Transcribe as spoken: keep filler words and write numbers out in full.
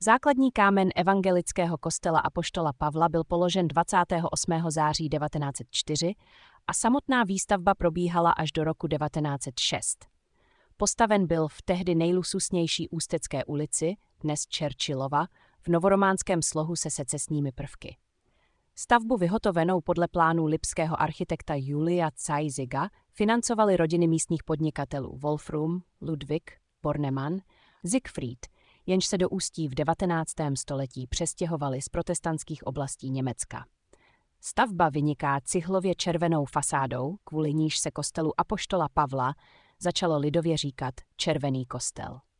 Základní kámen evangelického kostela apoštola Pavla byl položen dvacátého osmého září devatenáct set čtyři a samotná výstavba probíhala až do roku devatenáct set šest. Postaven byl v tehdy nejluxusnější Ústecké ulici, dnes Churchillova, v novorománském slohu se secesními prvky. Stavbu vyhotovenou podle plánů lipského architekta Julia Zeiziga financovaly rodiny místních podnikatelů Wolfram, Ludwig, Bornemann, Siegfried, jenž se do Ústí v devatenáctém století přestěhovali z protestantských oblastí Německa. Stavba vyniká cihlově červenou fasádou, kvůli níž se kostelu apoštola Pavla začalo lidově říkat Červený kostel.